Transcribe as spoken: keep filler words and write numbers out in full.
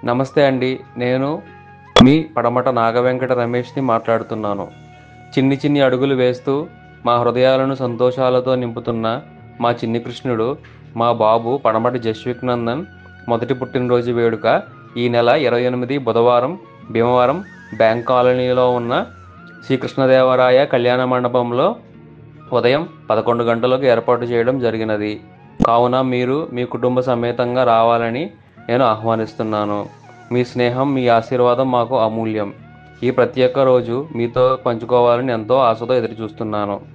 నమస్తే అండి. నేను మీ పడమట నాగవెంకట రమేష్‌ని మాట్లాడుతున్నాను. చిన్ని చిన్ని అడుగులు వేస్తూ మా హృదయాలను సంతోషాలతో నింపుతున్న మా చిన్ని కృష్ణుడు, మా బాబు పడమటి జస్విక్ నందన్ మొదటి పుట్టినరోజు వేడుక ఈ నెల ఇరవై ఎనిమిది బుధవారం భీమవరం బ్యాంక్ కాలనీలో ఉన్న శ్రీకృష్ణదేవరాయ కళ్యాణ మండపంలో ఉదయం పదకొండు గంటలకు ఏర్పాటు చేయడం జరిగినది. కావున మీరు మీ కుటుంబ సమేతంగా రావాలని నేను ఆహ్వానిస్తున్నాను. మీ స్నేహం, మీ ఆశీర్వాదం మాకు అమూల్యం. ఈ ప్రత్యేక రోజు మీతో పంచుకోవాలని ఎంతో ఆశతో ఎదురుచూస్తున్నాను.